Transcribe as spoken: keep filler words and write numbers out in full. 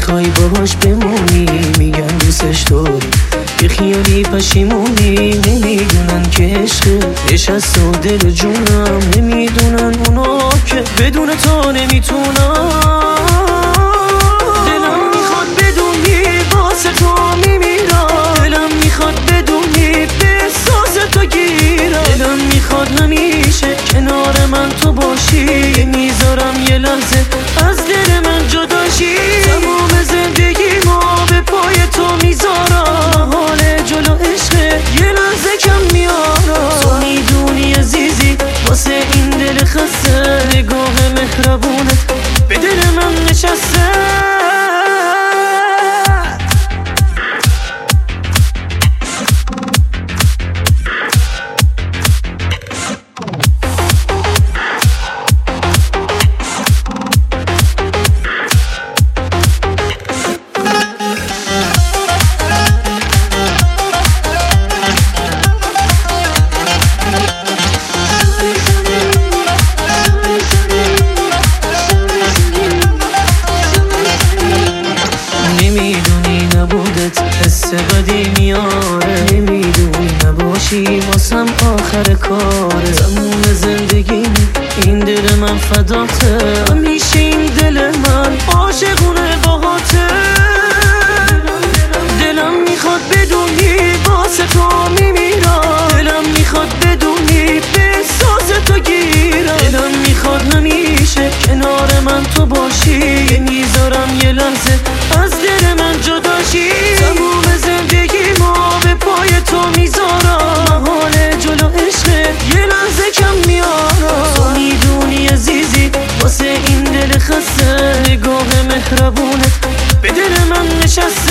میخوای باهاش بمونی، میگن دوستش داری، یه خیالی پشیمونی، نمیدونن که عشقه نشست و دل جونم، نمیدونن اونا که بدون تو نمیتونم. دلم میخواد بدونی واسه تو میمیرم، دلم میخواد بدونی به احساس تو گیرم، دلم میخواد همیشه کنار من تو باشی، میذارم یه لحظه از دل من جداشی، تمام زندگی ما به پای تو میذارم، حال جلو عشقه یه لحظه کم میارم. تو میدونی عزیزی واسه این دل خسته، نگاه مهربونت به دل من نشسته. حس بدی میاره، نمیدونی نباشی واسم آخر کاره، تموم زندگی این دل من فداته، همیشه این دل من عاشقونه باهاته. دلم میخواد بدونی واسه تو میمیرم، دلم میخواد بدونی به احساس تو گیرم، دلم میخواد همیشه کنار من تو باشی، میذارم یه لحظه از دل من جداشی، تموم زندگی ما به پای تو میذارم، حال جلو عشقه یه لحظه کم میارم. تو میدونی عزیزی واسه این دل خسته، نگاه مهربونت به دل من نشسته.